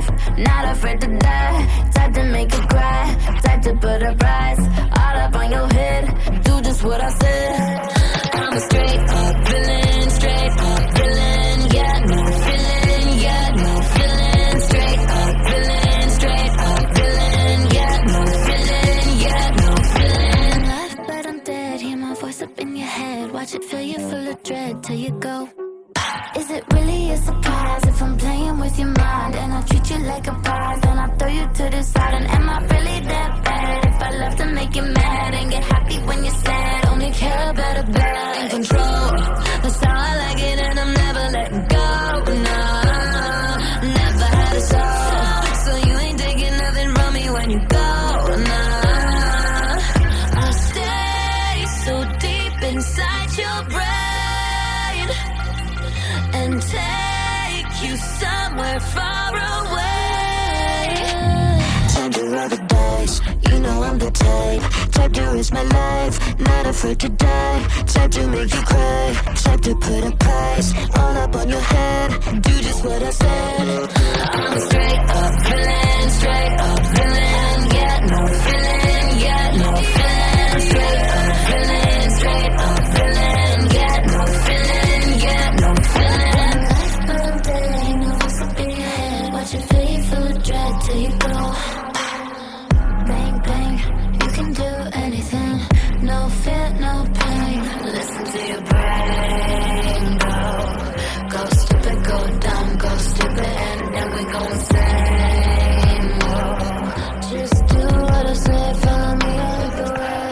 not afraid to die. Type to make you cry, type to put a price all up on your head. Do just what I said. I'm a straight up villain, straight up villain. Yeah, no feeling, yeah, no feeling. Straight up villain, straight up villain. Yeah, no feeling, yeah, no feeling. Life, but I'm dead. Hear my voice up in your head. Watch it fill you full of dread till you go. Is it really a surprise if I'm playing with your mind and I treat you like a prize, then I throw you to the side? And am I really that bad if I love to make you mad and get happy when you're sad? Only care about a bad in control. That's how I like it, and I'm never letting go. Nah, never had a soul, so you ain't taking nothing from me when you go. Nah, I stay so deep inside your brain and take you somewhere far away. Tender of the days, you know I'm the type to risk my life, not afraid to die. Type to make you cry, type to put a price all up on your head. Do just what I said. I'm a straight up villain, straight up villain. Yeah, no feeling, yeah, no feeling. Straight up villain, straight up villain. Yeah, no feeling, yeah, no feeling. But I'm dead, you know what's up in your head. Watch it fill you full of dread till you go. Bang, bang, you can do anything. No fear, no pain. Listen to your brain go. Go stupid, go dumb, go stupid, and then we go insane. Whoa. Just do what I say, follow me all the way.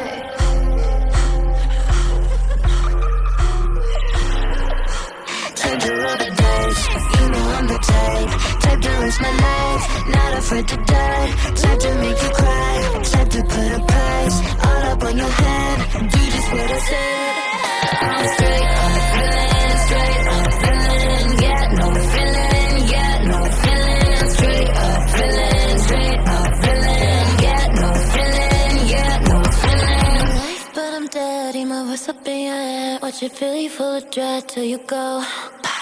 Tender of the days, you know I'm the type to risk my life, not afraid to die. Type to make you cry, type to put a price all up on your head. Do just what I said. I'm a straight up villain, straight up villain. Yeah, no feeling, yeah, no feeling. Straight up villain, straight up villain. Yeah, no feeling, yeah, no feeling. Life, but I'm dead. Hear my voice up in your head. Watch it fill you full of dread till you go.